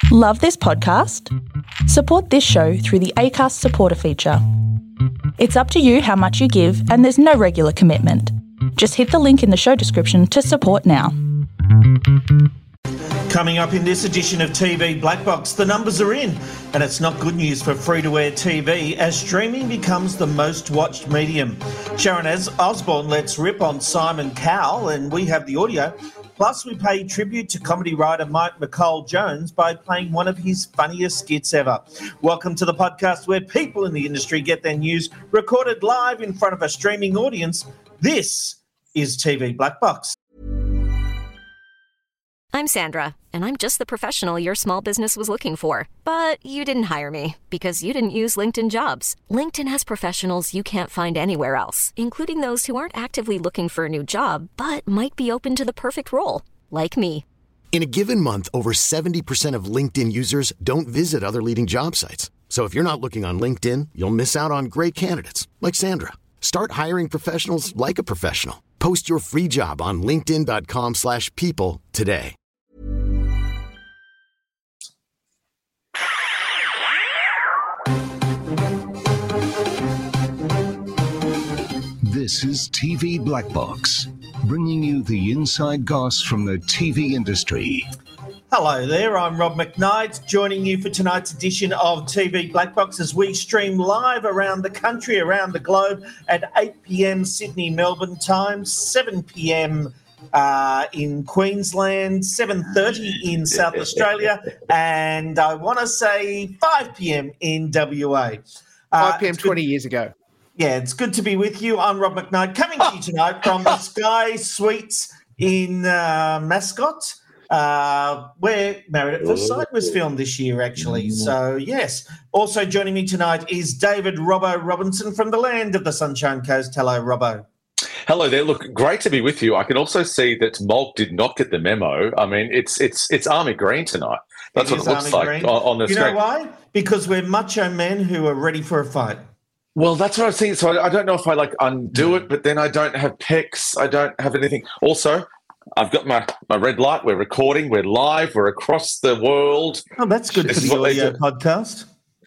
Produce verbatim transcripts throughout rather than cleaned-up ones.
Love this podcast? Support this show through the Acast supporter feature. It's up to you how much you give, and there's no regular commitment. Just hit the link in the show description to support now. Coming up in this edition of T V Black Box, the numbers are in, and it's not good news for free-to-air T V as streaming becomes the most watched medium. Sharon Osbourne lets rip on Simon Cowell, and we have the audio. Plus, we pay tribute to comedy writer Mike McCall Jones by playing one of his funniest skits ever. Welcome to the podcast where people in the industry get their news recorded live in front of a streaming audience. This is T V Black Box. I'm Sandra, and I'm just the professional your small business was looking for. But you didn't hire me because you didn't use LinkedIn Jobs. LinkedIn has professionals you can't find anywhere else, including those who aren't actively looking for a new job, but might be open to the perfect role, like me. In a given month, over seventy percent of LinkedIn users don't visit other leading job sites. So if you're not looking on LinkedIn, you'll miss out on great candidates, like Sandra. Start hiring professionals like a professional. Post your free job on linkedin.com slash people today. This is T V Black Box, bringing you the inside goss from the T V industry. Hello there, I'm Rob McKnight, joining you for tonight's edition of T V Black Box as we stream live around the country, around the globe at eight p.m. Sydney, Melbourne time, seven p.m. Uh, in Queensland, seven thirty in South Australia, and I want to say five p.m. in W A. Uh, five p.m. twenty years ago. Yeah, it's good to be with you. I'm Rob McKnight, coming to you tonight from the Sky Suites in uh, Mascot, uh, where Married at First Sight was filmed this year, actually. So, yes. Also joining me tonight is David Robbo Robinson from the land of the Sunshine Coast. Hello, Robbo. Hello there. Look, great to be with you. I can also see that Malt did not get the memo. I mean, it's it's it's Army Green tonight. That's it what it looks Army like Green. on, on the you screen. You know why? Because we're macho men who are ready for a fight. Well, that's what I was thinking. So I, I don't know if I like undo it, but then I don't have pecs. I don't have anything. Also, I've got my, my red light. We're recording. We're live. We're across the world. Oh, that's good this for the audio podcast.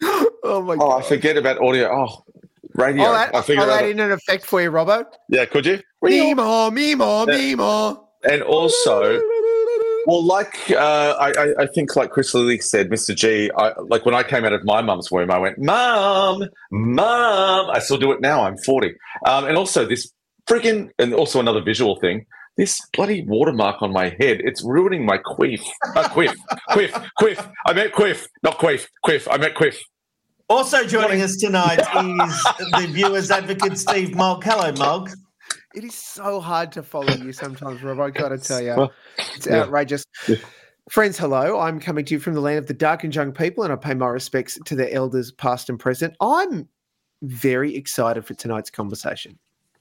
Oh, my God. Oh, I forget about audio. Oh, radio. I'll add, I figured I'll out add in an effect for you, Robbo. Yeah, could you? Mimo, Mimo, Mimo. And also... Well, like uh, I, I think, like Chris Lilly said, Mister G, I, like when I came out of my mum's womb, I went, "Mum, Mum." I still do it now. I'm forty, um, and also this freaking, and also another visual thing. This bloody watermark on my head, it's ruining my quiff. Uh, quiff, quiff, quiff. I meant quiff, not quiff, quiff. I meant quiff. Also joining us tonight is the viewers advocate Steve Mogg. Hello, Mogg. It is so hard to follow you sometimes, Rob. I got to tell you, it's outrageous. Yeah. Friends, hello. I'm coming to you from the land of the dark and young people, and I pay my respects to their elders, past and present. I'm very excited for tonight's conversation.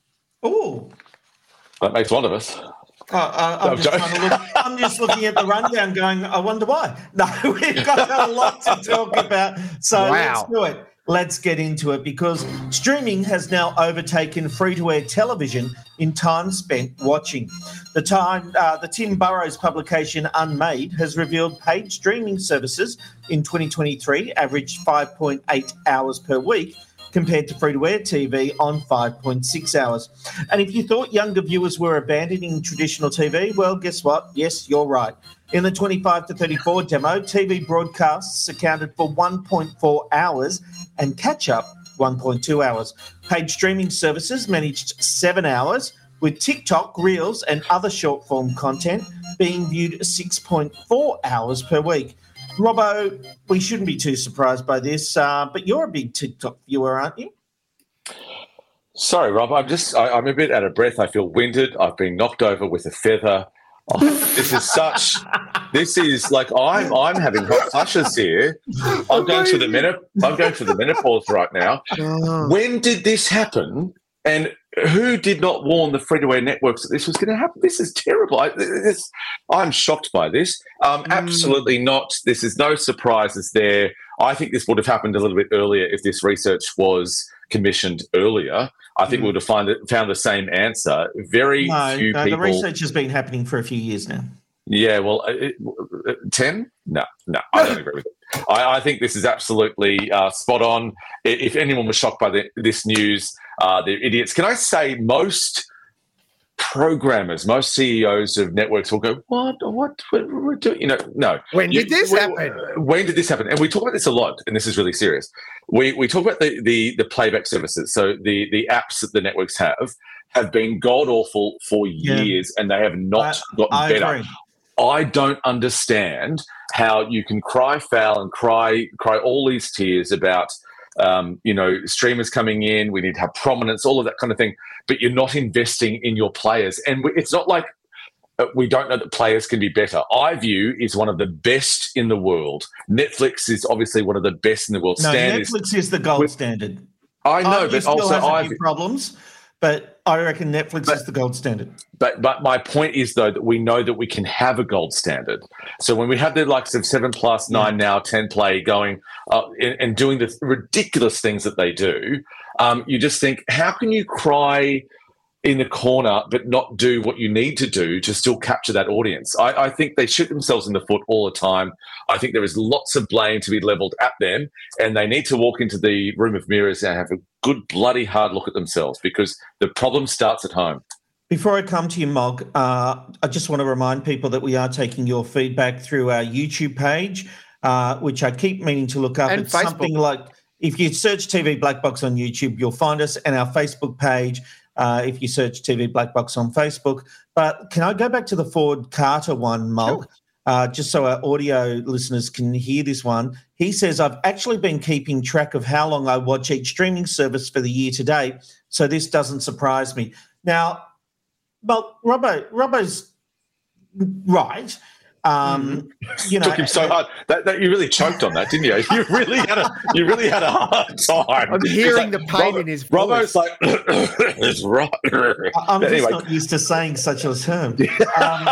Oh, that makes one of us. Uh, uh, I'm, just trying to look, I'm just looking at the rundown, going, I wonder why. No, we've got a lot to talk about, so wow. Let's do it. Let's get into it because streaming has now overtaken free-to-air television in time spent watching. The time, uh, the Tim Burrows publication Unmade has revealed paid streaming services in twenty twenty-three averaged five point eight hours per week compared to free-to-air T V on five point six hours. And if you thought younger viewers were abandoning traditional T V, well, guess what? Yes, you're right. In the twenty-five to thirty-four demo, T V broadcasts accounted for one point four hours and catch-up one point two hours. Paid streaming services managed seven hours, with TikTok, Reels and other short-form content being viewed six point four hours per week. Robbo, we shouldn't be too surprised by this, uh, but you're a big TikTok viewer, aren't you? Sorry, Rob. I'm just, I, I'm a bit out of breath. I feel winded. I've been knocked over with a feather. Oh, this is such, this is like, I'm I'm having hot flushes here. I'm going through the menop- I'm going through the menopause right now. When did this happen? And who did not warn the free-to-air networks that this was going to happen? This is terrible. I, this, I'm shocked by this. Um, mm. Absolutely not. This is no surprises there. I think this would have happened a little bit earlier if this research was commissioned earlier. I think mm. we would have find it, found the same answer. Very no, few no, people. The research has been happening for a few years now. Yeah, well, it, it, ten? No, no, I don't agree with it. I, I think this is absolutely uh, spot on. If anyone was shocked by the, this news, uh, they're idiots. Can I say most programmers, most C E Os of networks will go, what, what, what, what do you know? No. When did you, this we, happen? When did this happen? And we talk about this a lot, and this is really serious. We we talk about the the, the playback services, so the, the apps that the networks have, have been god-awful for Yeah. years, and they have not I- gotten I better. agree. I don't understand how you can cry foul and cry cry all these tears about um, you know, streamers coming in, we need to have prominence, all of that kind of thing, but you're not investing in your players. And we, it's not like uh, we don't know that players can be better. iView is one of the best in the world. Netflix is obviously one of the best in the world. No, Stan Netflix is, is the gold with- standard. I know, iView but still also has a iView. few problems, but I reckon Netflix But- is the gold standard. But but my point is, though, that we know that we can have a gold standard. So when we have the likes of seven plus, nine now, ten play going uh, and, and doing the ridiculous things that they do, um, you just think, how can you cry in the corner but not do what you need to do to still capture that audience? I, I think they shoot themselves in the foot all the time. I think there is lots of blame to be levelled at them, and they need to walk into the room of mirrors and have a good bloody hard look at themselves, because the problem starts at home. Before I come to you, Mog, uh, I just want to remind people that we are taking your feedback through our YouTube page, uh, which I keep meaning to look up. And It's Facebook. something like, if you search T V Black Box on YouTube, you'll find us, and our Facebook page, uh, if you search T V Black Box on Facebook. But can I go back to the Ford Carter one, Mog? Sure. Uh, just so our audio listeners can hear this one. He says, I've actually been keeping track of how long I watch each streaming service for the year to date, so this doesn't surprise me. Now, well, Robbo, Robbo's right. Um, you know, Took him so hard. That, that you really choked on that, didn't you? You really had a you really had a hard time. I'm hearing the pain in his voice. Robbo's like, it's right. I'm just Anyway. not used to saying such a term. Um,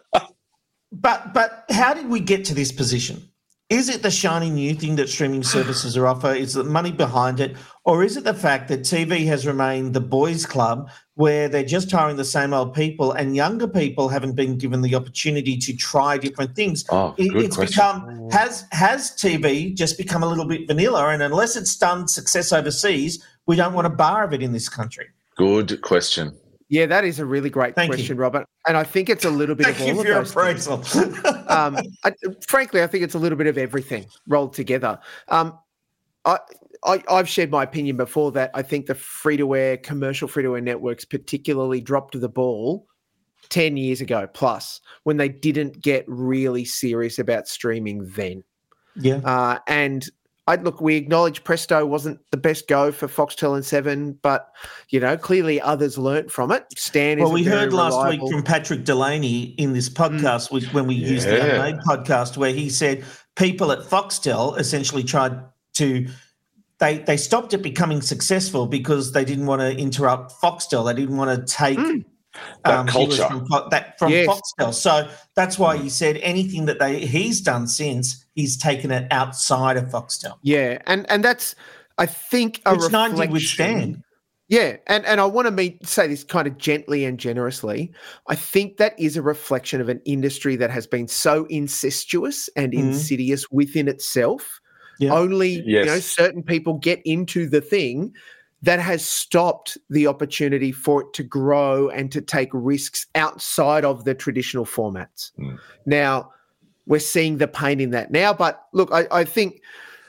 but but how did we get to this position? Is it the shiny new thing that streaming services are offer? Is the money behind it? Or is it the fact that T V has remained the boys' club where they're just hiring the same old people and younger people haven't been given the opportunity to try different things? Oh, It- good it's question. become, has, has T V just become a little bit vanilla? And unless it's done success overseas, we don't want a bar of it in this country. Good question. Yeah, that is a really great Thank question, you. Robert. And I think it's a little bit Thank of you all for your of those things. appraisal. um, I, frankly, I think it's a little bit of everything rolled together. Um, I, I, I've shared my opinion before that I think the free-to-air, commercial free-to-air networks particularly dropped the ball ten years ago plus when they didn't get really serious about streaming then. Yeah. Uh, and I look, we acknowledge Presto wasn't the best go for Foxtel and Seven, but you know, clearly others learnt from it. Stan is Well, we very heard last reliable. week from Patrick Delaney in this podcast we, when we used the Yeah. Unmade podcast, where he said people at Foxtel essentially tried to they they stopped it becoming successful because they didn't want to interrupt Foxtel. They didn't want to take Mm. That viewers culture. from, Fo- that, from Yes. Foxtel. So that's why he said anything that they he's done since, he's taken it outside of Foxtel. Yeah, and and that's I think a Which none did reflection. withstand. Yeah, and and I want to meet, say this kind of gently and generously. I think that is a reflection of an industry that has been so incestuous and Mhm. insidious within itself. Yeah. Only you know Yes. certain people get into the thing that has stopped the opportunity for it to grow and to take risks outside of the traditional formats. Mm. Now, we're seeing the pain in that now, but look, I, I think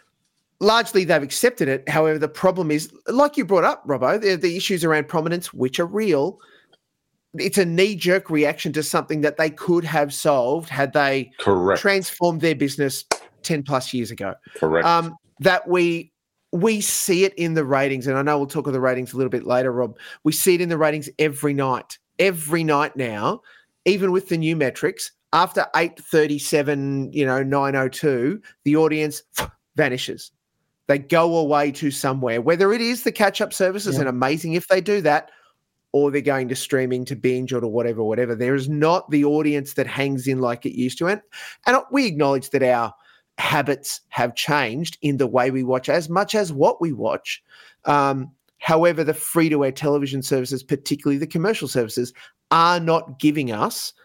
largely they've accepted it. However, the problem is, like you brought up, Robbo, the, the issues around prominence, which are real. It's a knee-jerk reaction to something that they could have solved had they Correct. transformed their business ten plus years ago. Correct. Um, that we we see it in the ratings, and I know we'll talk of the ratings a little bit later, Rob. We see it in the ratings every night, every night now, even with the new metrics. After eight thirty-seven, you know, nine oh two, the audience vanishes. They go away to somewhere, whether it is the catch-up services, Yeah. and amazing if they do that, or they're going to streaming to binge or to whatever, whatever. There is not the audience that hangs in like it used to. And, and we acknowledge that our habits have changed in the way we watch as much as what we watch. Um, however, the free-to-air television services, particularly the commercial services, are not giving us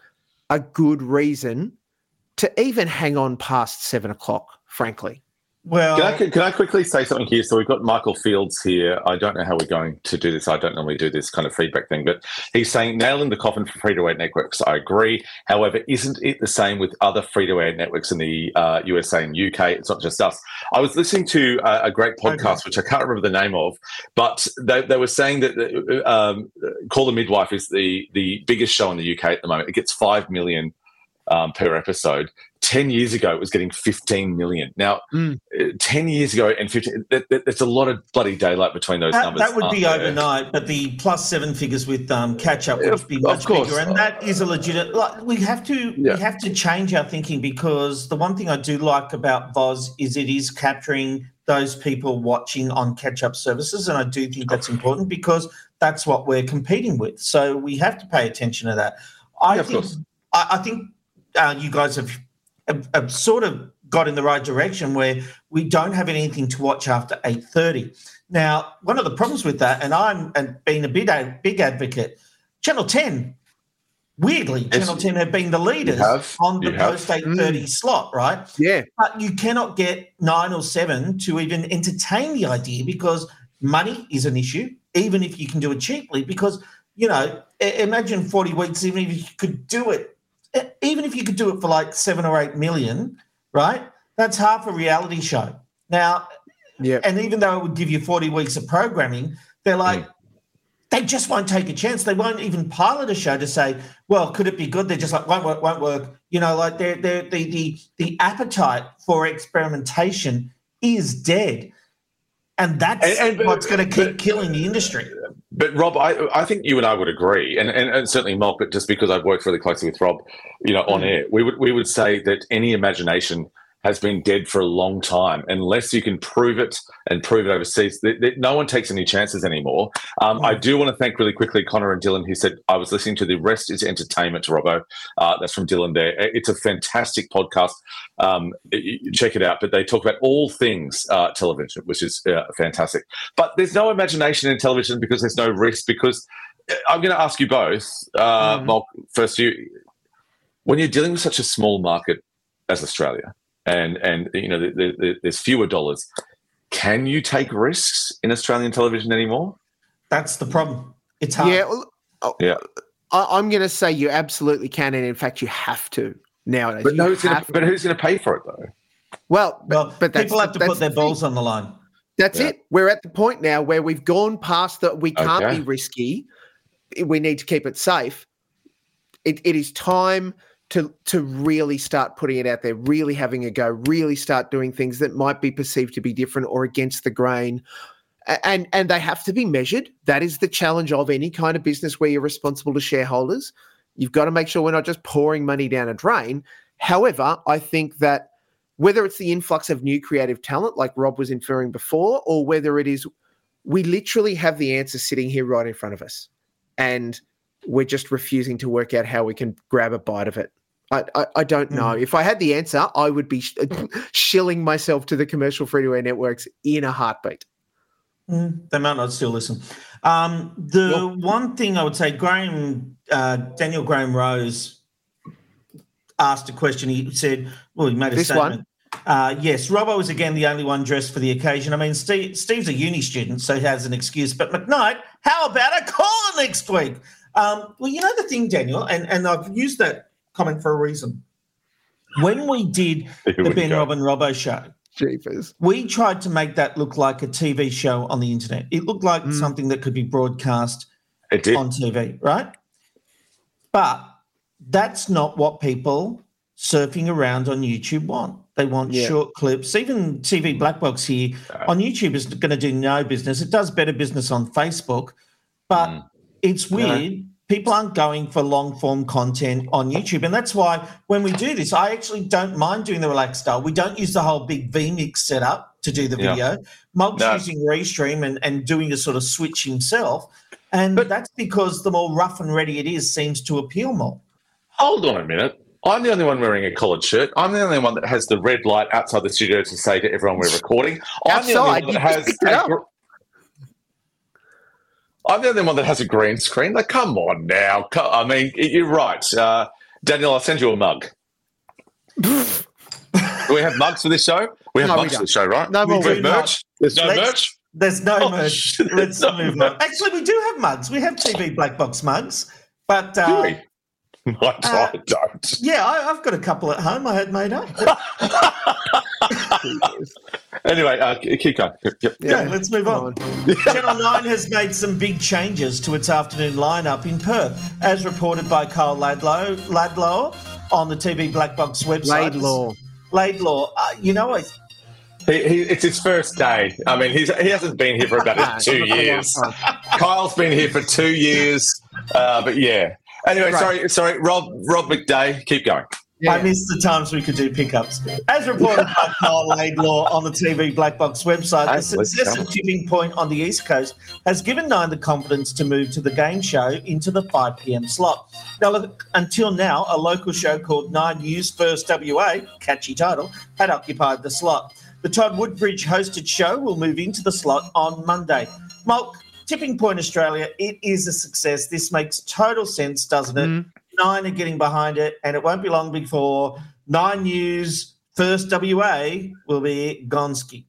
a good reason to even hang on past seven o'clock, frankly. Well, can I, can I quickly say something here? So we've got Michael Fields here. I don't know how we're going to do this. I don't normally do this kind of feedback thing, but he's saying nailing the coffin for free-to-air networks. I agree. However, isn't it the same with other free-to-air networks in the uh, U S A and U K? It's not just us. I was listening to a, a great podcast, which I can't remember the name of, but they, they were saying that um, Call the Midwife is the, the biggest show in the U K at the moment. It gets five million um, per episode. Ten years ago, it was getting fifteen million. Now, mm. ten years ago and fifteen, that, that, that's a lot of bloody daylight between those that, numbers. That would be there? overnight, but the plus seven figures with um, catch up would be much bigger, and that is a legit. Like, we have to yeah. we have to change our thinking, because the one thing I do like about V O Z is it is capturing those people watching on catch up services, and I do think that's important because that's what we're competing with. So we have to pay attention to that. I yeah, think I, I think uh, you guys have. Have, have sort of got in the right direction where we don't have anything to watch after eight thirty. Now, one of the problems with that, and I'm and being a big, a big advocate, Channel ten, weirdly, yes. Channel ten have been the leaders on the post eight thirty mm. slot, right? Yeah. But you cannot get nine or seven to even entertain the idea, because money is an issue, even if you can do it cheaply, because, you know, imagine forty weeks, even if you could do it, even if you could do it for like seven or eight million, right? That's half a reality show. Now, yeah. And even though it would give you forty weeks of programming, they're like, mm. they just won't take a chance. They won't even pilot a show to say, well, could it be good? They're just like, won't work, won't work. You know, like they're, they're, the, the, the appetite for experimentation is dead. And that's and, and, what's going to keep but, killing the industry. But, Rob, I, I think you and I would agree, and, and, and certainly Mark, but just because I've worked really closely with Rob, you know, on mm. air, we would we would say that any imagination has been dead for a long time. Unless you can prove it and prove it overseas, th- th- no one takes any chances anymore. Um, mm. I do want to thank really quickly Connor and Dylan, who said, I was listening to The Rest is Entertainment, Robbo. Uh, that's from Dylan there. It's a fantastic podcast. Um, check it out. But they talk about all things uh, television, which is uh, fantastic. But there's no imagination in television because there's no risk. Because I'm going to ask you both, uh, mm. Mark, first you, when you're dealing with such a small market as Australia, and, and you know, the, the, the, there's fewer dollars, can you take risks in Australian television anymore? That's the problem. It's hard. Yeah, well, oh, yeah. I, I'm going to say you absolutely can, and in fact, you have to nowadays. But, no, who's gonna, but who's going to pay for it, though? Well, but, well but that's, people have to put their the balls on the line. That's yeah. it. We're at the point now where we've gone past that. We can't okay. be risky. We need to keep it safe. It, it is time to to really start putting it out there, really having a go, really start doing things that might be perceived to be different or against the grain. And and they have to be measured. That is the challenge of any kind of business where you're responsible to shareholders. You've got to make sure we're not just pouring money down a drain. However, I think that whether it's the influx of new creative talent, like Rob was inferring before, or whether it is we literally have the answer sitting here right in front of us, and we're just refusing to work out how we can grab a bite of it. I, I, I don't know. Mm. If I had the answer, I would be sh- shilling myself to the commercial free-to-air networks in a heartbeat. Mm, they might not still listen. Um, the well, one thing I would say, Graham, uh, Daniel Graham Rose asked a question. He said, well, he made a this statement. One? Uh, yes, Robbo was again the only one dressed for the occasion. I mean, Steve, Steve's a uni student, so he has an excuse. But McKnight, how about a caller next week? Um, well, you know the thing, Daniel, and, and I've used that comment for a reason. When we did the Ben go. Robin Robbo show, Jeepers. we tried to make that look like a T V show on the internet. It looked like mm. something that could be broadcast it did. on T V, right? But that's not what people surfing around on YouTube want. They want yeah. short clips. Even T V Black Box here uh, on YouTube is going to do no business. It does better business on Facebook, but mm. it's weird. No. People aren't going for long-form content on YouTube. And that's why when we do this, I actually don't mind doing the relaxed style. We don't use the whole big vMix setup to do the yeah. video. Mog's no. using Restream and, and doing a sort of switch himself. And but, that's because the more rough and ready it is seems to appeal more. Hold on a minute. I'm the only one wearing a collared shirt. I'm the only one that has the red light outside the studio to say to everyone we're recording. I'm outside, the only one that has a gr- I'm the only one that has a green screen. Like, come on now. I mean, you're right. Uh, Daniel, I'll send you a mug. Do we have mugs for this show? We have No, we mugs for don't. the show, right? No, we we have do merch. not. There's no Let's- merch. There's no Oh, merch. shit, Let's there's no move on. Actually, we do have mugs. We have T V Black Box mugs. But uh, Do we? I uh, don't. yeah, I, I've got a couple at home I had made up. Anyway, uh, keep going. Yep, yep. Yeah, let's move on. Come Channel nine has made some big changes to its afternoon lineup in Perth, as reported by Kyle Laidlaw, Laidlaw on the T V Black Box website. Laidlaw. Laidlaw. Uh, you know, I, He, he, it's his first day. I mean, he's he hasn't been here for about Nah, two it's not a long years. time. Kyle's been here for two years. Uh, but yeah. Anyway, Right. sorry, sorry, Rob, Rob McDay, keep going. Yeah. I missed the times we could do pickups. As reported by Kyle Laidlaw on the T V Black Box website, Hey, the success let's of go. Tipping Point on the East Coast has given Nine the confidence to move to the game show into the five p.m. slot. Now, look, until now, a local show called Nine News First W A, catchy title, had occupied the slot. The Todd Woodbridge hosted show will move into the slot on Monday. Mulk, Tipping Point Australia, it is a success. This makes total sense, doesn't it? Mm. Nine are getting behind it, and it won't be long before Nine News First W A will be Gonski.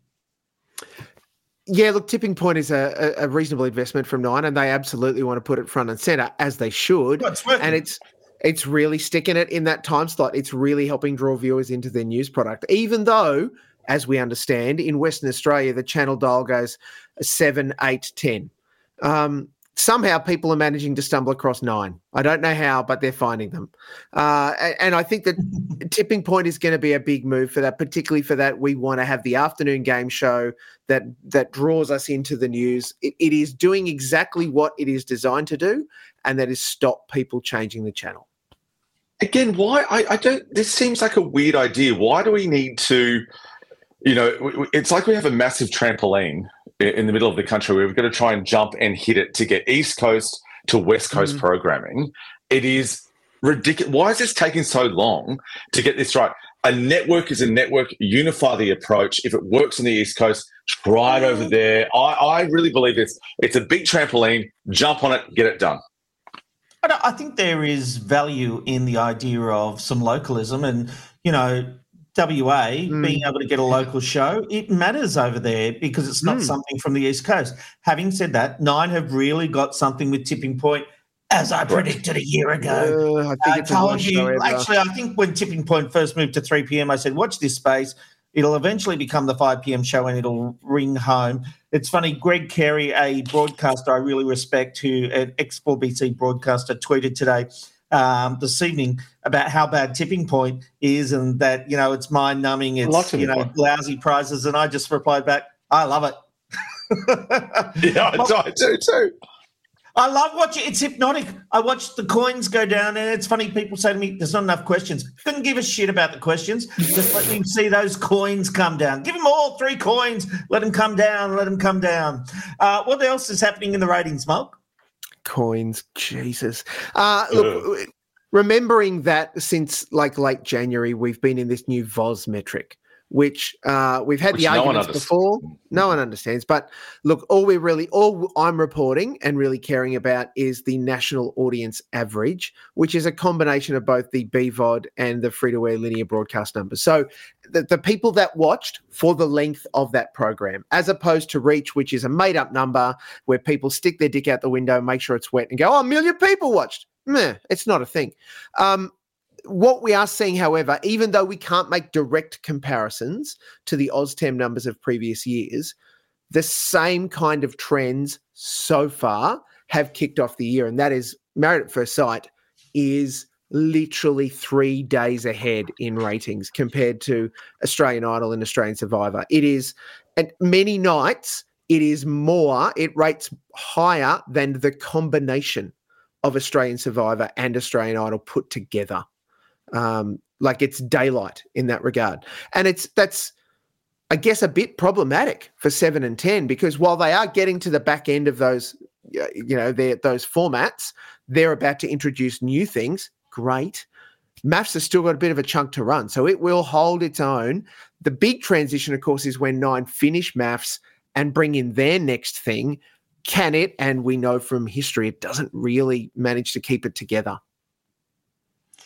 Yeah, look, Tipping Point is a, a, a reasonable investment from Nine, and they absolutely want to put it front and centre, as they should. Well, it's working. And it's it's really sticking it in that time slot. It's really helping draw viewers into their news product, even though, as we understand, in Western Australia, the channel dial goes seven, eight, ten. Um, somehow people are managing to stumble across Nine. I don't know how, but they're finding them. Uh, and, and I think that Tipping Point is going to be a big move for that, particularly for that we want to have the afternoon game show that that draws us into the news. It, it is doing exactly what it is designed to do, and that is stop people changing the channel. Again, why? I, I don't. This seems like a weird idea. Why do we need to? You know, w- w- it's like we have a massive trampoline i- in the middle of the country where we've got to try and jump and hit it to get East Coast to West Coast Mhm. programming. It is ridiculous. Why is this taking so long to get this right? A network is a network. Unify the approach. If it works on the East Coast, try it over there. I, I really believe it's it's a big trampoline. Jump on it, get it done. I don't- I think there is value in the idea of some localism, and, you know, W A Mm. being able to get a local show, it matters over there because it's not Mm. something from the East Coast. Having said that, Nine have really got something with Tipping Point, as I predicted a year ago. Uh, I think I it's a told worst you, show ever. actually, I think when Tipping Point first moved to three p.m., I said, watch this space. It'll eventually become the five p.m. show and it'll ring home. It's funny, Greg Carey, a broadcaster I really respect, who an ex four B C broadcaster, tweeted today um, this evening about how bad Tipping Point is and that, you know, it's mind-numbing, I like it's, Tipping you know, Point. lousy prizes. And I just replied back, I love it. Yeah, I, I do too. I love watching. It's hypnotic. I watch the coins go down, and it's funny. People say to me, "There's not enough questions." Couldn't give a shit about the questions. Just let me see those coins come down. Give them all three coins. Let them come down. Let them come down. Uh, what else is happening in the ratings, Mark? Coins, Jesus. Uh, look, remembering that since like late January, we've been in this new V O S metric, which uh, we've had Which the no one arguments understands. before. No one understands. But look, all we really, all I'm reporting and really caring about is the national audience average, which is a combination of both the B V O D and the free-to-air linear broadcast numbers. So the, the people that watched for the length of that program, as opposed to Reach, which is a made-up number where people stick their dick out the window, make sure it's wet and go, oh, a million people watched. Meh, it's not a thing. Um, What we are seeing, however, even though we can't make direct comparisons to the OzTem numbers of previous years, the same kind of trends so far have kicked off the year. And that is Married at First Sight is literally three days ahead in ratings compared to Australian Idol and Australian Survivor. It is, at many nights, it is more, it rates higher than the combination of Australian Survivor and Australian Idol put together. Um, like it's daylight in that regard. And it's that's, I guess, a bit problematic for seven and ten because while they are getting to the back end of those, you know, their, those formats, they're about to introduce new things. Great. Maths has still got a bit of a chunk to run, so it will hold its own. The big transition, of course, is when Nine finish Maths and bring in their next thing. Can it? And we know from history it doesn't really manage to keep it together.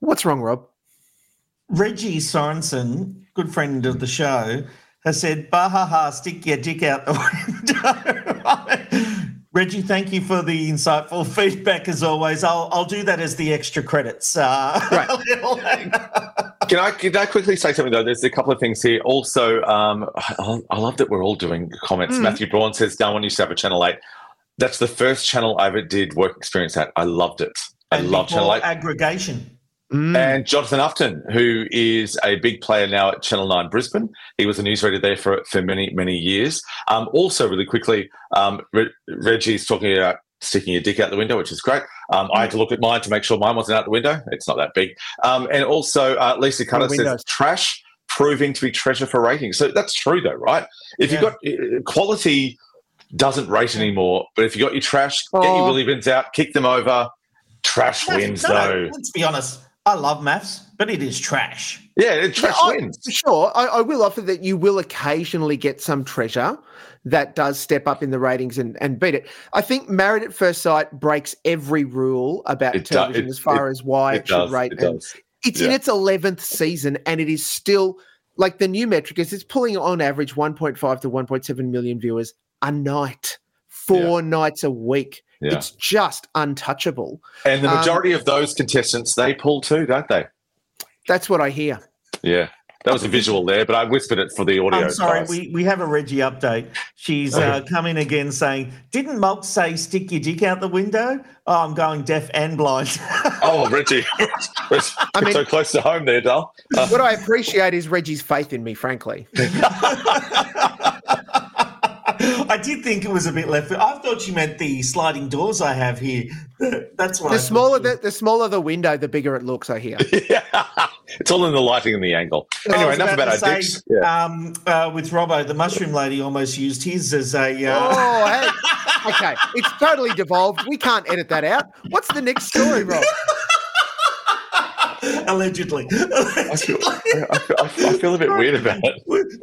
What's wrong, Rob? Reggie Sorensen, good friend of the show, has said, "Bahaha, stick your dick out the window." Reggie, thank you for the insightful feedback as always. I'll I'll do that as the extra credits. Uh, right. Can I, can I quickly say something, though? There's a couple of things here. Also, um, I, I love that we're all doing comments. Mm. Matthew Braun says, Darwin used to have a Channel eight. That's the first channel I ever did work experience at. I loved it. I and love Channel eight. Aggregation. Mm. And Jonathan Upton, who is a big player now at Channel nine Brisbane. He was a newsreader there for, for many, many years. Um, also, really quickly, um, Re- Reggie's talking about sticking your dick out the window, which is great. Um, I had to look at mine to make sure mine wasn't out the window. It's not that big. Um, and also, uh, Lisa Cutter says, trash proving to be treasure for ratings. So that's true, though, right? If yeah. you've got quality doesn't rate anymore, but if you got your trash, oh. get your Willy bins out, kick them over. Trash no, wins, no, though. Let's be honest. I love maths, but it is trash. Yeah, trash yeah, wins. I, sure. I, I will offer that you will occasionally get some treasure that does step up in the ratings and, and beat it. I think Married at First Sight breaks every rule about it television do, it, as far it, as why it, it should does, rate. It does. It's yeah. in its eleventh season, and it is still, like the new metric is it's pulling on average one point five to one point seven million viewers a night, four yeah. nights a week. Yeah. It's just untouchable. And the majority um, of those contestants, they pull too, don't they? That's what I hear. Yeah. That was a visual there, but I whispered it for the audio. I'm sorry, we, we have a Reggie update. She's uh, come in again saying, didn't Mulk say stick your dick out the window? Oh, I'm going deaf and blind. Oh, Reggie. It's I mean, so close to home there, Dal. Uh, what I appreciate is Reggie's faith in me, frankly. I did think it was a bit left. I thought she meant the sliding doors I have here. That's what the I smaller the, the smaller the window, the bigger it looks, I hear. Yeah. It's all in the lighting and the angle. Anyway, enough about, about our say, dicks. Yeah. Um, uh, with Robbo, the mushroom lady almost used his as a... Uh... Oh, hey. Okay. It's totally devolved. We can't edit that out. What's the next story, Rob? Allegedly. I feel, I, feel, I feel a bit weird about it.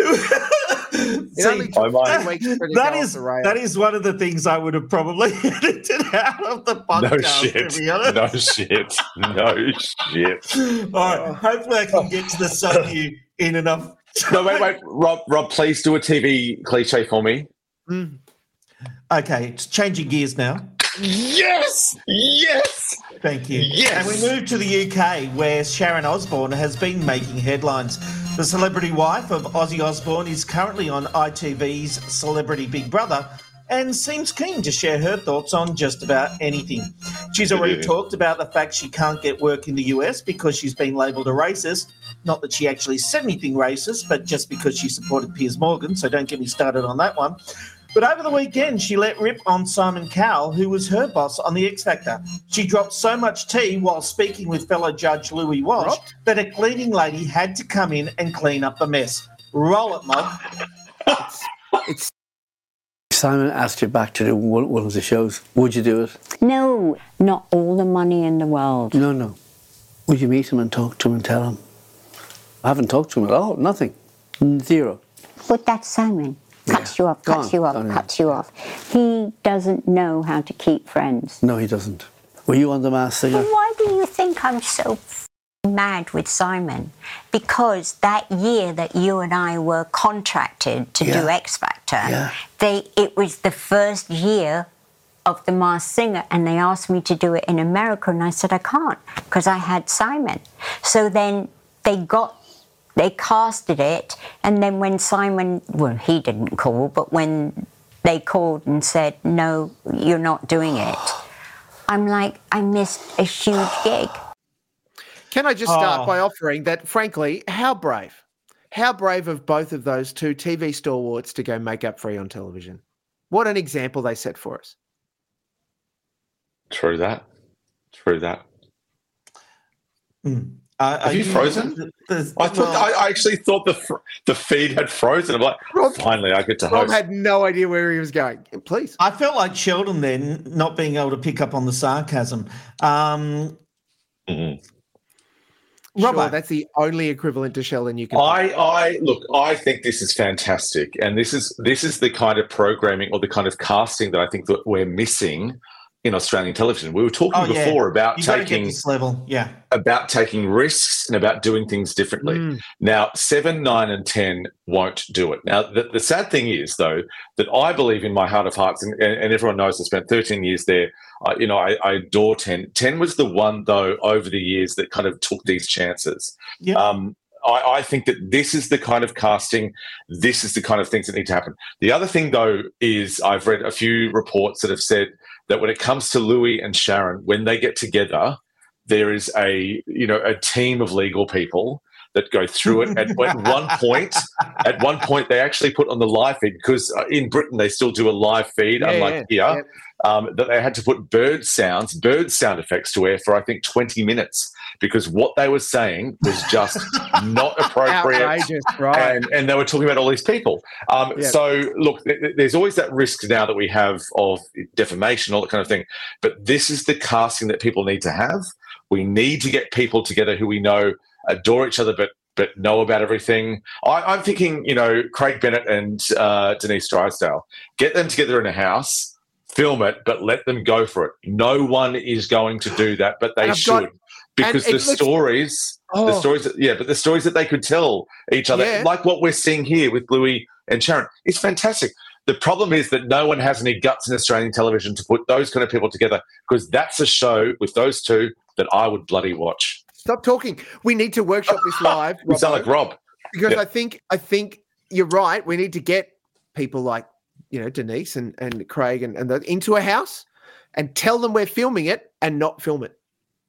See, that, that is that is one of the things I would have probably edited out of the podcast. No shit. To be honest. No shit. No shit. All right. Hopefully, I can get to the sub-you in enough time. No, wait, wait, Rob. Rob, please do a T V cliche for me. Mm. Okay, it's changing gears now. Yes! Yes! Thank you. Yes! And we move to the U K, where Sharon Osbourne has been making headlines. The celebrity wife of Ozzy Osbourne is currently on I T V's Celebrity Big Brother and seems keen to share her thoughts on just about anything. She's already yeah. talked about the fact she can't get work in the U S because she's been labelled a racist. Not that she actually said anything racist, but just because she supported Piers Morgan, so don't get me started on that one. But over the weekend, she let rip on Simon Cowell, who was her boss on The X Factor. She dropped so much tea while speaking with fellow judge Louis Walsh that a cleaning lady had to come in and clean up the mess. Roll it, Mug. It's, it's Simon asked you back to do one, one of the shows. Would you do it? No, not all the money in the world. No, no. Would you meet him and talk to him and tell him? I haven't talked to him at all. Nothing. Zero. But that's Simon. Cuts yeah. you off, cuts you off, oh, cuts yeah. you off. He doesn't know how to keep friends. No, he doesn't. Were you on The Masked Singer? Well, why do you think I'm so f- mad with Simon? Because that year that you and I were contracted to yeah. do X Factor, yeah. they it was the first year of The Masked Singer, and they asked me to do it in America, and I said I can't because I had Simon. So then they got They casted it, and then when Simon, well, he didn't call, but when they called and said, no, you're not doing it, I'm like, I missed a huge gig. Can I just start oh. by offering that, frankly, how brave? How brave of both of those two T V stalwarts to go make-up free on television. What an example they set for us. True that. True that. Mm. Uh, Have you frozen? The, the, I thought well, I, I actually thought the the feed had frozen. I'm like, Rob, finally, I get to host. Rob had no idea where he was going. Please. I felt like Sheldon then, not being able to pick up on the sarcasm. Um, mm-hmm. Sure, that's the only equivalent to Sheldon you can. I, I look. I think this is fantastic, and this is this is the kind of programming or the kind of casting that I think that we're missing in Australian television. We were talking oh, yeah. before about you taking get this level, yeah, about taking risks and about doing things differently. Mm. Now, seven, nine, and ten won't do it. Now, the, the sad thing is, though, that I believe in my heart of hearts, and, and everyone knows I spent thirteen years there. Uh, you know, I, I adore ten. ten was the one, though, over the years that kind of took these chances. Yeah. Um, I, I think that this is the kind of casting, this is the kind of things that need to happen. The other thing, though, is I've read a few reports that have said that when it comes to Louis and Sharon, when they get together, there is a, you know, a team of legal people that go through it. At, at one point, at one point, they actually put on the live feed, because in Britain they still do a live feed, yeah, unlike yeah, here, yeah. Um, that they had to put bird sounds, bird sound effects to air for I think twenty minutes, because what they were saying was just not appropriate. Outrageous, right? And, and they were talking about all these people. Um, yeah. So look, th- there's always that risk now that we have of defamation, all that kind of thing. But this is the casting that people need to have. We need to get people together who we know adore each other, but but know about everything. I, I'm thinking, you know, Craig Bennett and uh, Denise Drysdale, get them together in a house, film it, but let them go for it. No one is going to do that, but they should, got, because the looks, stories, oh. the stories, that, yeah, but the stories that they could tell each other, yeah. like what we're seeing here with Louis and Sharon, it's fantastic. The problem is that no one has any guts in Australian television to put those kind of people together, because that's a show with those two that I would bloody watch. Stop talking. We need to workshop this live. You sound like Rob. Because yeah. I think I think you're right. We need to get people like, you know, Denise and, and Craig and, and the, into a house and tell them we're filming it and not film it.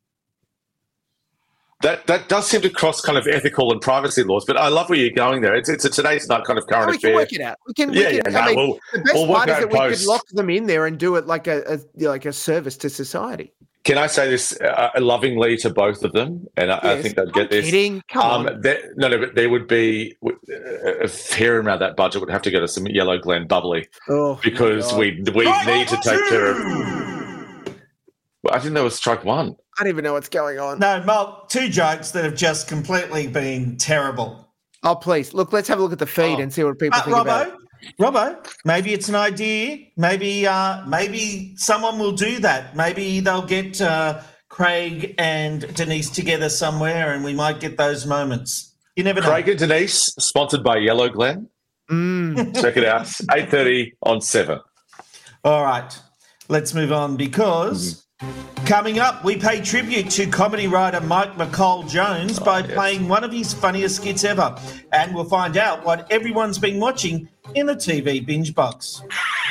That that does seem to cross kind of ethical and privacy laws, but I love where you're going there. It's it's a today's night kind of current oh, we affair. We can work it out. We can. Yeah, we can yeah. I mean, no, we'll, the best we'll part is that we post. could lock them in there and do it like a, a like a service to society. Can I say this uh, lovingly to both of them? And I, yes. I think they'd get I'm this. Kidding. Come um, on. There, no, no, but there would be a fair amount of that budget would have to go to some Yellow Glen bubbly, oh, because we we strike need to take two. care of. Well, I didn't know it was strike one. I don't even know what's going on. No, Mal, two jokes that have just completely been terrible. Oh, please look. Let's have a look at the feed oh. and see what people uh, think Robbo, about it. Robbo, maybe it's an idea. Maybe, uh, maybe someone will do that. Maybe they'll get uh, Craig and Denise together somewhere, and we might get those moments. You never know. Craig and Denise, sponsored by Yellow Glen. Mm. Check it out. eight thirty on seven. All right, let's move on, because mm-hmm. coming up, we pay tribute to comedy writer Mike McCall-Jones oh, by yes. playing one of his funniest skits ever, and we'll find out what everyone's been watching in the T V binge box.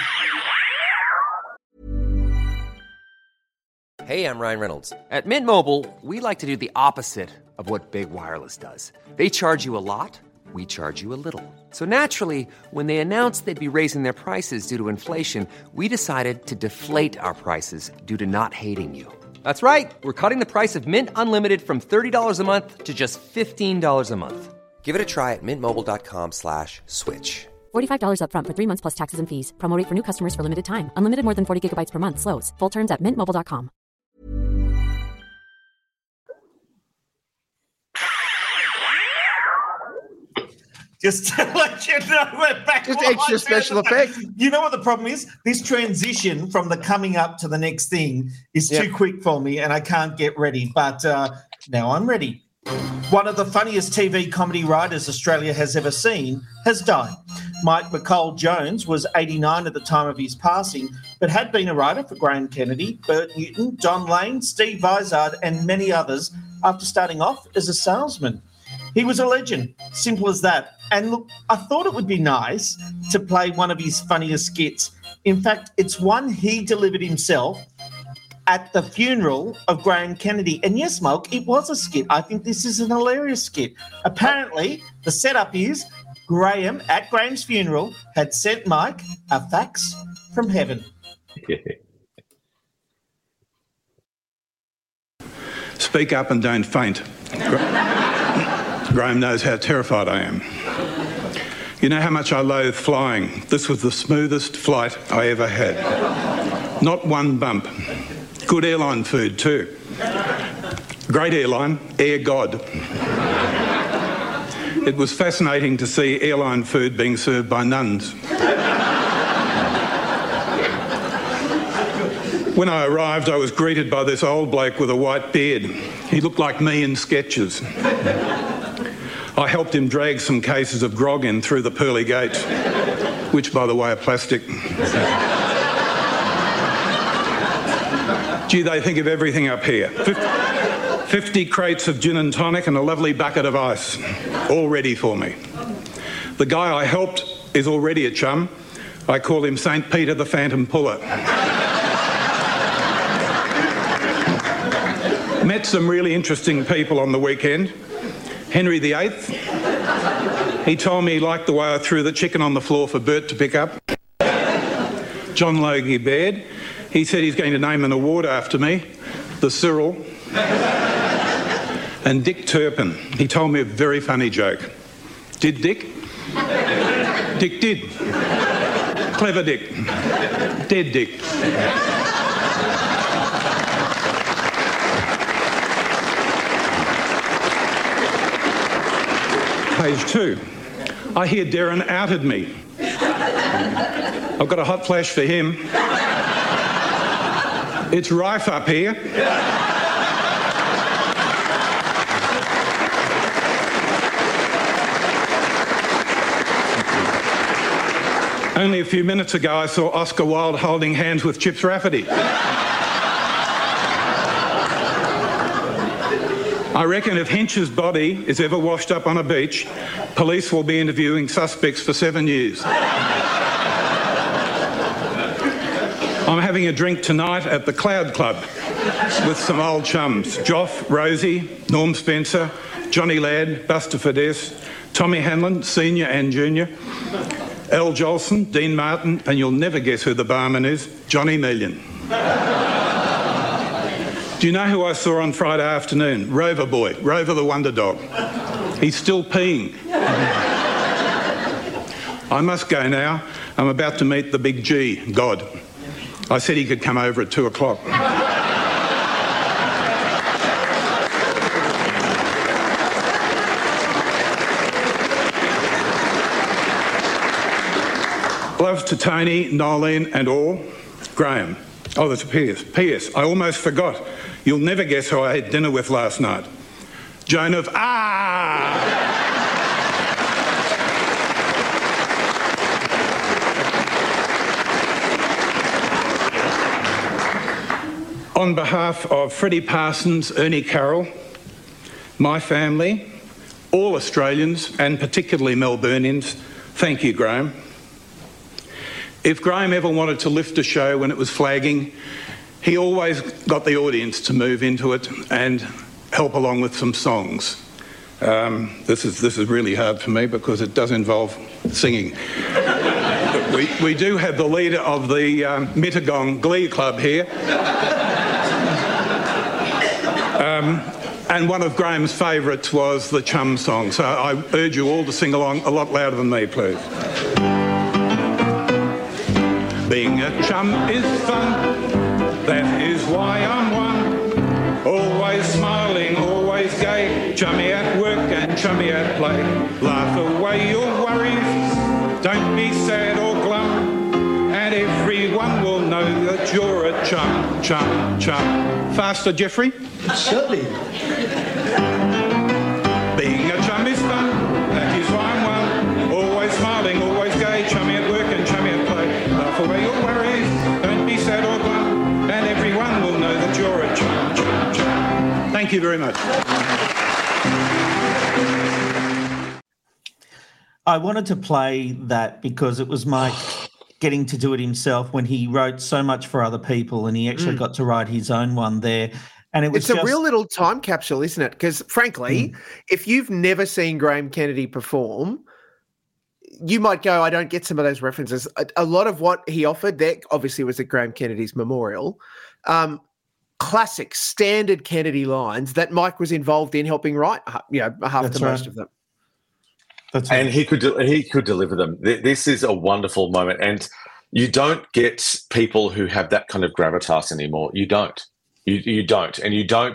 Hey, I'm Ryan Reynolds. At Mint Mobile, we like to do the opposite of what Big Wireless does. They charge you a lot, we charge you a little. So naturally, when they announced they'd be raising their prices due to inflation, we decided to deflate our prices due to not hating you. That's right. We're cutting the price of Mint Unlimited from thirty dollars a month to just fifteen dollars a month. Give it a try at mintmobile.com slash switch. forty-five dollars up front for three months plus taxes and fees. Promo rate for new customers for limited time. Unlimited more than forty gigabytes per month. Slows full terms at mint mobile dot com. Just to let you know, we're back. Just extra special effects. You know what the problem is? This transition from the coming up to the next thing is yep. too quick for me, and I can't get ready. But uh, now I'm ready. One of the funniest T V comedy writers Australia has ever seen has died. Mike McCall-Jones was eighty-nine at the time of his passing, but had been a writer for Graham Kennedy, Bert Newton, Don Lane, Steve Vizard, and many others after starting off as a salesman. He was a legend, simple as that. And look, I thought it would be nice to play one of his funniest skits. In fact, it's one he delivered himself at the funeral of Graham Kennedy. And yes, Mulk, it was a skit. I think this is an hilarious skit. Apparently, the setup is Graham, at Graham's funeral, had sent Mike a fax from heaven. Speak up and don't faint. Graham knows how terrified I am. You know how much I loathe flying. This was the smoothest flight I ever had. Not one bump. Good airline food too. Great airline, Air God. It was fascinating to see airline food being served by nuns. When I arrived, I was greeted by this old bloke with a white beard. He looked like me in sketches. I helped him drag some cases of grog in through the pearly gates, which, by the way, are plastic. Gee, they think of everything up here. fifty crates of gin and tonic and a lovely bucket of ice, all ready for me. The guy I helped is already a chum. I call him Saint Peter the Phantom Puller. Met some really interesting people on the weekend. Henry the Eighth. He told me he liked the way I threw the chicken on the floor for Bert to pick up. John Logie Baird. He said he's going to name an award after me, the Cyril. And Dick Turpin. He told me a very funny joke. Did Dick? Dick did. Clever Dick. Dead Dick. Page two. I hear Darren outed me. I've got a hot flash for him. It's rife up here. Only a few minutes ago, I saw Oscar Wilde holding hands with Chips Rafferty. I reckon if Hinch's body is ever washed up on a beach, police will be interviewing suspects for seven years. I'm having a drink tonight at the Cloud Club with some old chums. Joff, Rosie, Norm Spencer, Johnny Ladd, Buster Fidesz, Tommy Hanlon, Senior and Junior, Al Jolson, Dean Martin, and you'll never guess who the barman is, Johnny Million. Do you know who I saw on Friday afternoon? Rover Boy, Rover the Wonder Dog. He's still peeing. I must go now. I'm about to meet the big G, God. I said he could come over at two o'clock. Love to Tony, Nolene and all. Graham. Oh, there's a P S. P S. I almost forgot. You'll never guess who I had dinner with last night. Joan of Ah! On behalf of Freddie Parsons, Ernie Carroll, my family, all Australians, and particularly Melburnians, thank you, Graham. If Graham ever wanted to lift a show when it was flagging, he always got the audience to move into it and help along with some songs. Um, this is this is really hard for me because it does involve singing. we, we do have the leader of the um, Mittagong Glee Club here. Um, and one of Graham's favourites was the Chum song. So I urge you all to sing along a lot louder than me, please. Being a chum is fun, that is why I'm one. Always smiling, always gay, chummy at work and chummy at play. Laugh away your worries, don't be sad or glum, and everyone will know that you're a chum, chum, chum. Faster, Jeffrey? Certainly. Being a chum is fun, that is why I'm one. Always smiling, always gay, chummy at work and chummy at play. Laugh away your worries, don't be sad or glum, and everyone will know that you're a chum, chum, chum. Thank you very much. I wanted to play that because it was Mike getting to do it himself when he wrote so much for other people, and he actually mm. got to write his own one there. And it was it's just... a real little time capsule, isn't it? Because frankly, mm. if you've never seen Graham Kennedy perform, you might go, I don't get some of those references. A, a lot of what he offered there obviously was at Graham Kennedy's memorial. Um, classic, standard Kennedy lines that Mike was involved in helping write, you know, half That's to right. most of them. That's and right. he could de- he could deliver them. This is a wonderful moment, and you don't get people who have that kind of gravitas anymore. You don't. You you don't, and you don't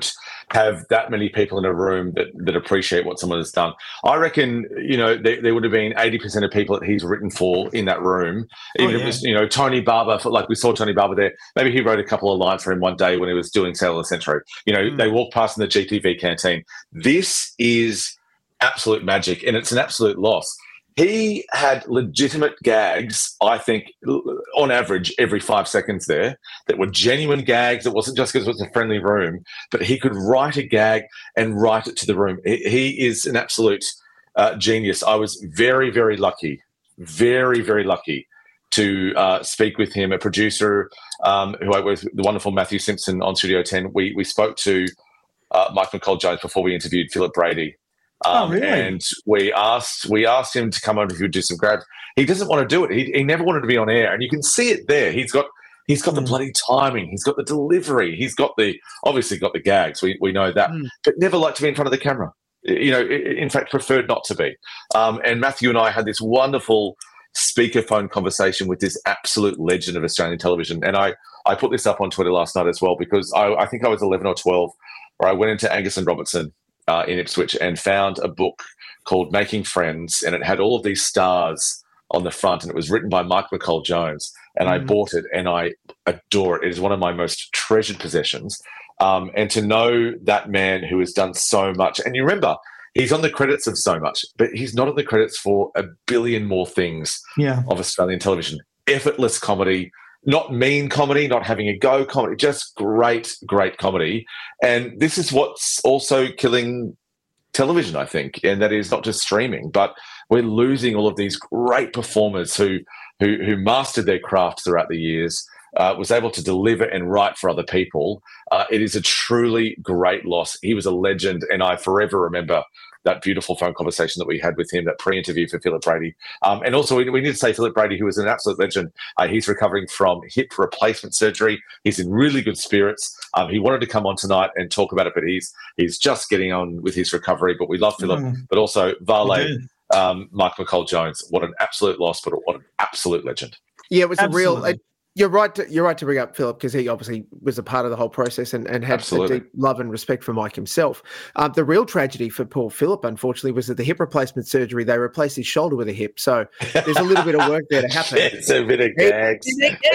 have that many people in a room that, that appreciate what someone has done. I reckon, you know, there, there would have been eighty percent of people that he's written for in that room. Even oh, yeah. if it was, you know, Tony Barber, for, like we saw Tony Barber there, maybe he wrote a couple of lines for him one day when he was doing Sale of the Century. You know, mm. they walked past in the G T V canteen. This is absolute magic, and it's an absolute loss. He had legitimate gags, I think, on average, every five seconds there that were genuine gags. It wasn't just because it was a friendly room, but he could write a gag and write it to the room. He is an absolute uh, genius. I was very, very lucky, very, very lucky to uh, speak with him, a producer um, who I worked with, the wonderful Matthew Simpson on Studio ten. We, we spoke to uh, Mike McCall-Jones before we interviewed Philip Brady. Um, oh, really? And we asked we asked him to come over to do some grabs. He doesn't want to do it. He, he never wanted to be on air, and you can see it there. He's got he's got mm. the bloody timing. He's got the delivery. He's got the obviously got the gags. We we know that, mm. but never liked to be in front of the camera. You know, in fact, preferred not to be. Um, and Matthew and I had this wonderful speakerphone conversation with this absolute legend of Australian television. And I I put this up on Twitter last night as well because I, I think I was eleven or twelve, where I went into Angus and Robertson. Uh, in Ipswich and found a book called Making Friends, and it had all of these stars on the front, and it was written by Mike McCall-Jones, and mm. I bought it, and I adore it. It is one of my most treasured possessions. Um, and to know that man who has done so much, and you remember, he's on the credits of so much, but he's not on the credits for a billion more things yeah. of Australian television. Effortless comedy, not mean comedy, not having a go comedy, just great, great comedy. And this is what's also killing television, I think, and that is not just streaming, but we're losing all of these great performers who who, who mastered their craft throughout the years, uh, was able to deliver and write for other people. Uh, it is a truly great loss. He was a legend, and I forever remember that beautiful phone conversation that we had with him, that pre-interview for Philip Brady. Um, and also, we, we need to say Philip Brady, who was an absolute legend. Uh, he's recovering from hip replacement surgery. He's in really good spirits. Um, he wanted to come on tonight and talk about it, but he's he's just getting on with his recovery. But we love Philip, mm. but also Varley, um, Mike McCall-Jones. What an absolute loss, but what an absolute legend. Yeah, it was Absolutely. a real... It, You're right. To, you're right to bring up Philip because he obviously was a part of the whole process and, and had a deep love and respect for Mike himself. Um, the real tragedy for poor Philip, unfortunately, was that the hip replacement surgery, they replaced his shoulder with a hip. So there's a little bit of work there to happen. It's a bit of gags.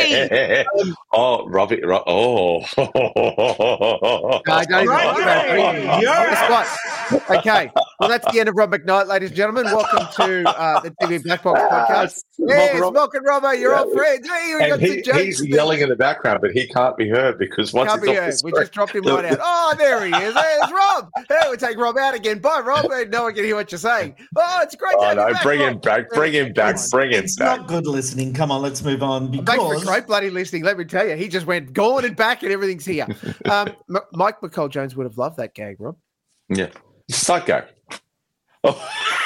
um, oh, Robbie. Ro- oh. no, don't even talk about it. Guess what? Okay. Well, that's the end of Rob McKnight, ladies and gentlemen. Welcome to uh, the T V Black Box podcast. Yes, Milk and Robbo, you're all friends. Hey, we got he, he's yelling in the background, but he can't be heard because once can't he's be off heard. the screen, we just dropped him right out. Oh, there he is. There's Rob. Hey, we'll take Rob out again. Bye, Rob. No one can hear what you're saying. Oh, it's great. Oh, no, bring him back. Bring him back. Bring him it's back. It's not good listening. Come on, let's move on. Because... Thanks for great bloody listening. Let me tell you, he just went gone and back and everything's here. Um, M- Mike McCall-Jones would have loved that gag, Rob. Yeah. It's a sight gag. Oh.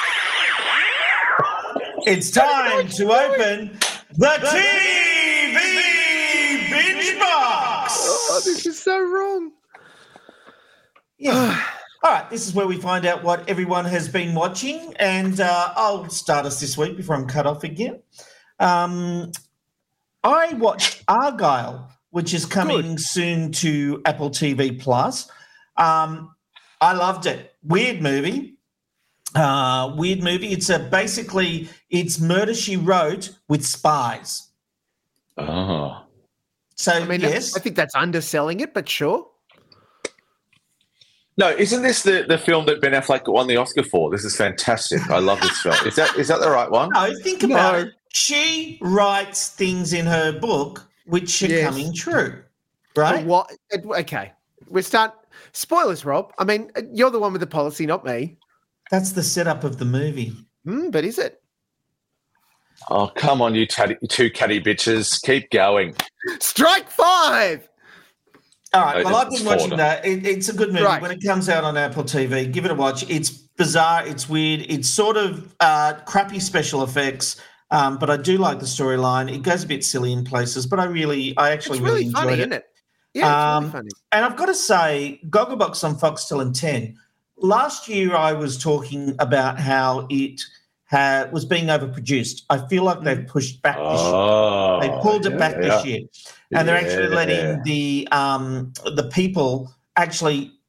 It's time to open the T V Binge Box. Oh, this is so wrong. Yeah. All right, this is where we find out what everyone has been watching, and uh, I'll start us this week before I'm cut off again. Um, I watched Argyle, which is coming Good. soon to Apple T V Plus. Um, I loved it. Weird movie. Uh, weird movie. It's a basically it's Murder, She Wrote with spies. Oh, so I mean, yes, I think that's underselling it, but sure. No, isn't this the, the film that Ben Affleck won the Oscar for? This is fantastic. I love this film. Is that is that the right one? No, think about no. it. She writes things in her book which are yes. coming true, right? What? Okay, we start spoilers, Rob. I mean, you're the one with the policy, not me. That's the setup of the movie. Mm, but is it? Oh, come on, you tatty, two catty bitches. Keep going. Strike five. All right. Well, I've been watching that. It, it's a good movie. Right. When it comes out on Apple T V, give it a watch. It's bizarre. It's weird. It's sort of uh, crappy special effects, um, but I do like the storyline. It goes a bit silly in places, but I really, I actually it's really, really funny, enjoyed isn't it. it? Yeah, it's um, really funny. And I've got to say, Gogglebox on Foxtel and ten. Last year, I was talking about how it had, was being overproduced. I feel like they've pushed back this oh, year. They pulled it yeah, back yeah. this year. And they're yeah. actually letting the um, the people actually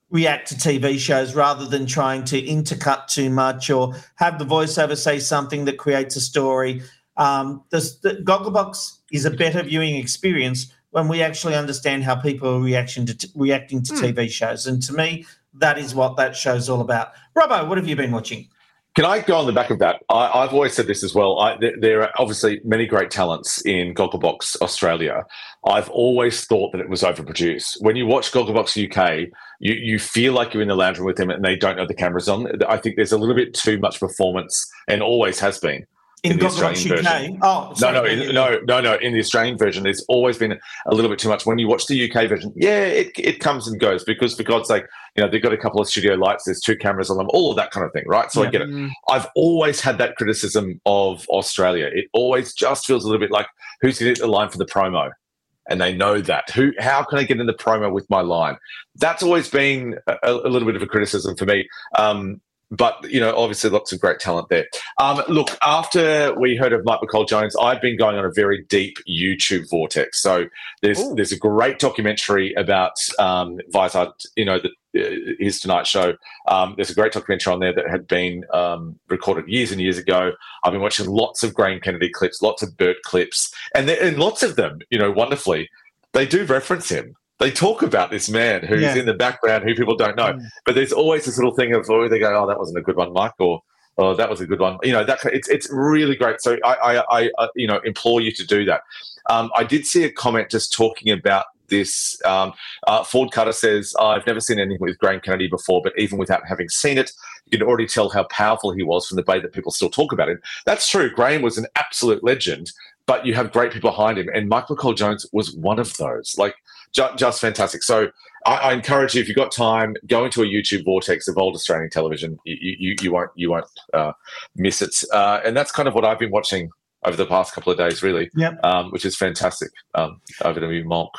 react to T V shows rather than trying to intercut too much or have the voiceover say something that creates a story. Um, the, the Gogglebox is a better viewing experience when we actually understand how people are reaction to t- reacting to mm. T V shows. And to me, that is what that show's all about. Robbo, what have you been watching? Can I go on the back of that? I, I've always said this as well. I, there, there are obviously many great talents in Gogglebox Australia. I've always thought that it was overproduced. When you watch Gogglebox U K, you, you feel like you're in the lounge room with them and they don't know the camera's on. I think there's a little bit too much performance and always has been. In, in the Gogglebox Australian U K? version. Oh, sorry. No, no, in, no, no, no. In the Australian version, there's always been a little bit too much. When you watch the U K version, yeah, it it comes and goes because, for God's sake, you know, they've got a couple of studio lights, there's two cameras on them, all of that kind of thing, right? So Yeah. I get it. I've always had that criticism of Australia. It always just feels a little bit like who's going to get the line for the promo? And they know that. Who? How can I get in the promo with my line? That's always been a, a little bit of a criticism for me. Um, But, you know, obviously lots of great talent there. Um, look, after we heard of Mike McCall-Jones, I've been going on a very deep YouTube vortex. So there's Ooh. there's a great documentary about um, Vizard, you know, the, uh, his Tonight Show. Um, there's a great documentary on there that had been um, recorded years and years ago. I've been watching lots of Graham Kennedy clips, lots of Bert clips, and, and lots of them, you know, wonderfully, they do reference him. They talk about this man who's yeah. in the background, who people don't know. Mm. But there's always this little thing of, oh, they go, oh, that wasn't a good one, Mike, or oh, that was a good one. You know, that it's it's really great. So I, I, I you know, implore you to do that. Um, I did see a comment just talking about this. Um, uh, Ford Cutter says, I've never seen anything with Graham Kennedy before, but even without having seen it, you can already tell how powerful he was from the way that people still talk about him. That's true. Graham was an absolute legend, but you have great people behind him. And Mike McCall-Jones was one of those. Like, Just, just fantastic. So I, I encourage you, if you've got time, go into a YouTube vortex of old Australian television. You, you, you won't you won't uh, miss it. Uh, and that's kind of what I've been watching over the past couple of days, really, yep. um, which is fantastic. Um, over to you, Monk.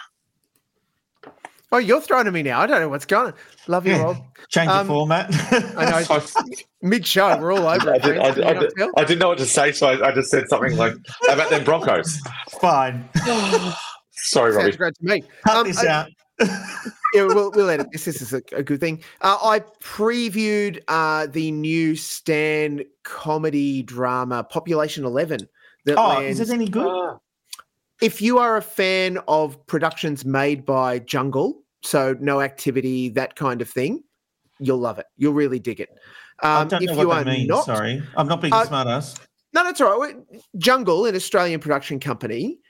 Oh, you're throwing to me now. I don't know what's going on. Love you, yeah. Rob. Change um, the format. I know. Mid-show, we're all over I, it. did, I, did, I, did, I didn't know what to say, so I, I just said something like, how about them Broncos? Fine. Sorry, Robbie. Sounds great to me. Cut um, this I, out. yeah, we'll, we'll edit this. This is a, a good thing. Uh, I previewed uh, the new Stan comedy drama, Population eleven. That oh, lands, is it any good? Uh, if you are a fan of productions made by Jungle, so No Activity, that kind of thing, you'll love it. You'll really dig it. Um, I don't if know you what are that means, not, sorry. I'm not being uh, a smartass. No, that's all right. Jungle, an Australian production company,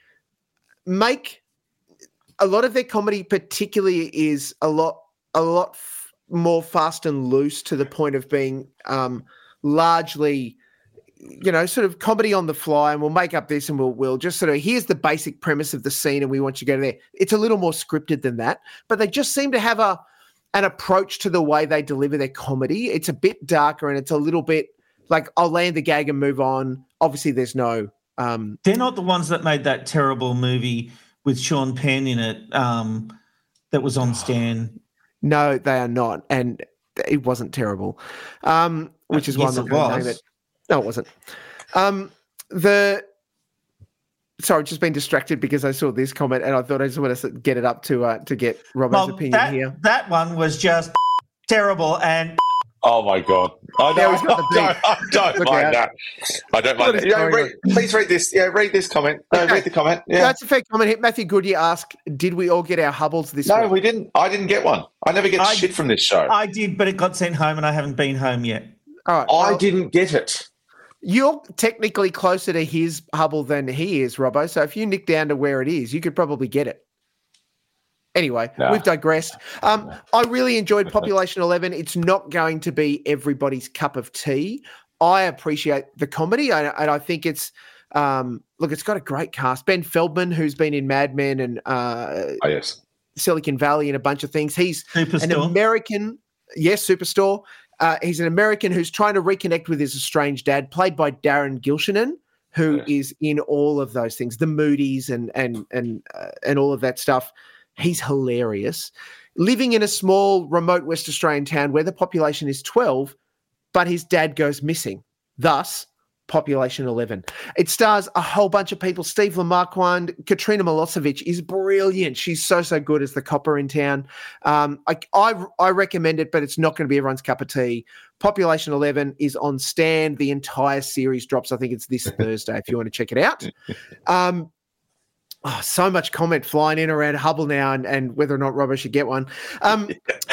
make a lot of their comedy particularly is a lot a lot f- more fast and loose to the point of being um, largely, you know, sort of comedy on the fly, and we'll make up this and we'll we'll just sort of, here's the basic premise of the scene and we want you to go there. It's a little more scripted than that, but they just seem to have a an approach to the way they deliver their comedy. It's a bit darker and it's a little bit like, I'll land the gag and move on. Obviously there's no... Um, They're not the ones that made that terrible movie with Sean Penn in it um, that was on Stan. No, they are not. And it wasn't terrible, um, which is why yes, I'm not it going to was. name it. No, it wasn't. Um, the Sorry, I've just been distracted because I saw this comment and I thought I just want to get it up to uh, to get Robbo's well, opinion that, here. That one was just terrible and... Oh, my God. I don't, I don't, I don't mind that. I don't mind that. Yeah, read, please read this. Yeah, read this comment. No, okay. Read the comment. Yeah. That's a fair comment. Matthew Goodyear asked, did we all get our Hubbles this no, week? No, we didn't. I didn't get one. I never get I, shit from this show. I did, but it got sent home and I haven't been home yet. All right. I well, didn't get it. You're technically closer to his Hubble than he is, Robbo. So if you nick down to where it is, you could probably get it. Anyway, no. We've digressed. Um, I really enjoyed Population eleven. It's not going to be everybody's cup of tea. I appreciate the comedy, and, and I think it's um, look, it's got a great cast. Ben Feldman, who's been in Mad Men and uh, oh, yes. Silicon Valley and a bunch of things. He's Superstore. an American, yes, Superstore. Uh, he's an American who's trying to reconnect with his estranged dad, played by Darren Gilshanen, who yes. is in all of those things, the Moodies and and and uh, and all of that stuff. He's hilarious. Living in a small, remote West Australian town where the population is twelve, but his dad goes missing. Thus, Population eleven. It stars a whole bunch of people. Steve Lamarquand, Katrina Milosevic is brilliant. She's so, so good as the copper in town. Um, I, I, I recommend it, but it's not going to be everyone's cup of tea. Population eleven is on Stan. The entire series drops. I think it's this Thursday if you want to check it out. Um, oh, so much comment flying in around Hubble now and, and whether or not Robbo should get one. Um,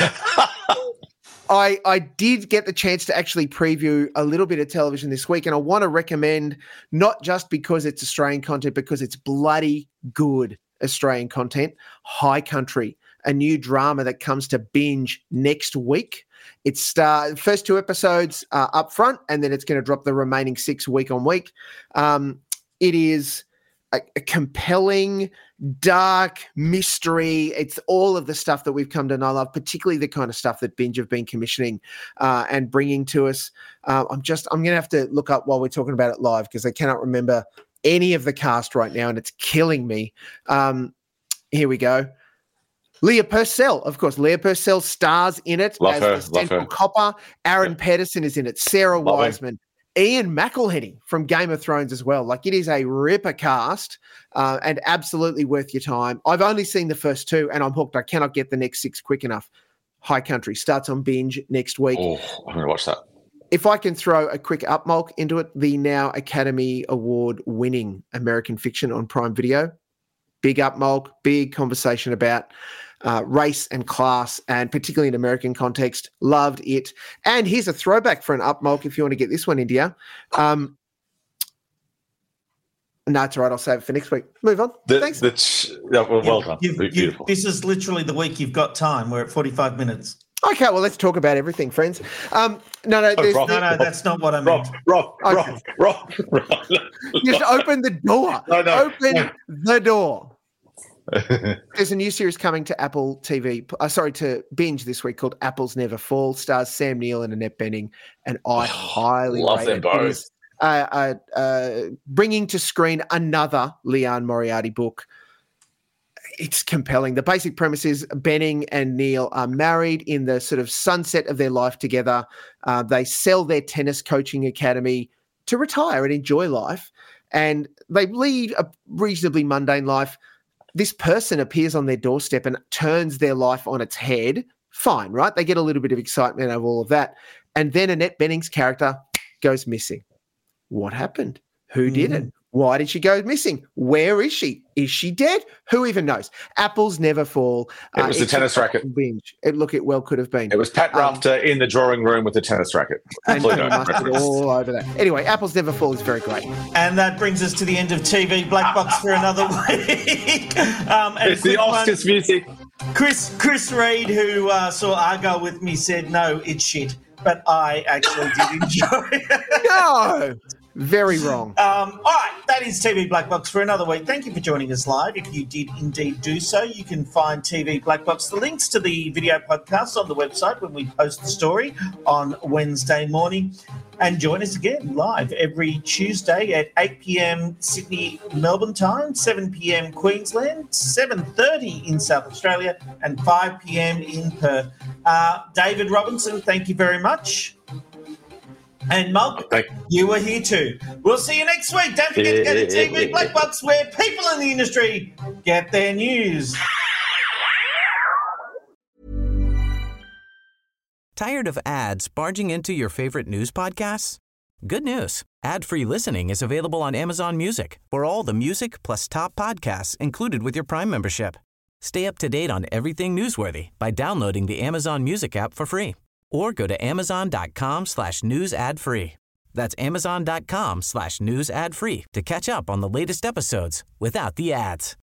I, I did get the chance to actually preview a little bit of television this week, and I want to recommend, not just because it's Australian content, because it's bloody good Australian content, High Country, a new drama that comes to binge next week. It's uh, first two episodes uh, up front, and then it's going to drop the remaining six week on week. Um, it is a, a compelling, dark mystery. It's all of the stuff that we've come to know love, particularly the kind of stuff that Binge have been commissioning uh, and bringing to us. Uh, I'm just, I'm going to have to look up while we're talking about it live because I cannot remember any of the cast right now, and it's killing me. Um, here we go. Leah Purcell, of course. Leah Purcell stars in it love as her, the central her. copper. Aaron yeah. Pedersen is in it. Sarah love Wiseman. Her. Ian McElhenney from Game of Thrones as well. Like, it is a ripper cast uh, and absolutely worth your time. I've only seen the first two and I'm hooked. I cannot get the next six quick enough. High Country starts on Binge next week. Oh, I'm going to watch that. If I can throw a quick upmulk into it, the now Academy Award winning American Fiction on Prime Video. Big upmulk, big conversation about Uh, race and class, and particularly in American context. Loved it. And here's a throwback for an upmulk if you want to get this one, India. Um, no, it's all right. I'll save it for next week. Move on. The, Thanks. The ch- yeah, well, well done. You've, Beautiful. You've, this is literally the week you've got time. We're at forty-five minutes. Okay, well, let's talk about everything, friends. Um, no, no, oh, Rob, no, no, that's not what I meant. Rob, Rob, okay. Rob, Rob, Rob. Just open the door. No, no. Open no. the door. There's a new series coming to Apple T V, uh, sorry, to Binge this week called Apples Never Fall. Stars Sam Neill and Annette Bening, and I highly love rate them it. both. It is, uh, uh, uh, bringing to screen another Leanne Moriarty book. It's compelling. The basic premise is Bening and Neill are married in the sort of sunset of their life together. Uh, they sell their tennis coaching academy to retire and enjoy life, and they lead a reasonably mundane life. This person appears on their doorstep and turns their life on its head. Fine, right? They get a little bit of excitement out of all of that. And then Annette Bening's character goes missing. What happened? Who did mm. it? Why did she go missing? Where is she? Is she dead? Who even knows? Apples never fall. It was uh, the tennis racket. Binge. It, look, it well could have been. It was Pat Rafter um, in the drawing room with the tennis racket. And mustard all over that. Anyway, Apples Never Fall is very great. And that brings us to the end of T V Black Box for another week. Um, and it's the Oscars one, music. Chris Chris Reed, who uh, saw Argo with me, said, no, it's shit. But I actually did enjoy it. No! Very wrong. Um, all right, that is T V Black Box for another week. Thank you for joining us live. If you did indeed do so, you can find T V Black Box, the links to the video podcast on the website when we post the story on Wednesday morning. And join us again live every Tuesday at eight p.m. Sydney, Melbourne time, seven p.m. Queensland, seven thirty in South Australia, and five p.m. in Perth. Uh, David Robinson, thank you very much. And Mulk, you were here too. We'll see you next week. Don't forget to go to T V Black Box, where people in the industry get their news. Tired of ads barging into your favorite news podcasts? Good news. Ad-free listening is available on Amazon Music for all the music plus top podcasts included with your Prime membership. Stay up to date on everything newsworthy by downloading the Amazon Music app for free. Or go to amazon.com slash news ad free. That's amazon.com slash news ad free to catch up on the latest episodes without the ads.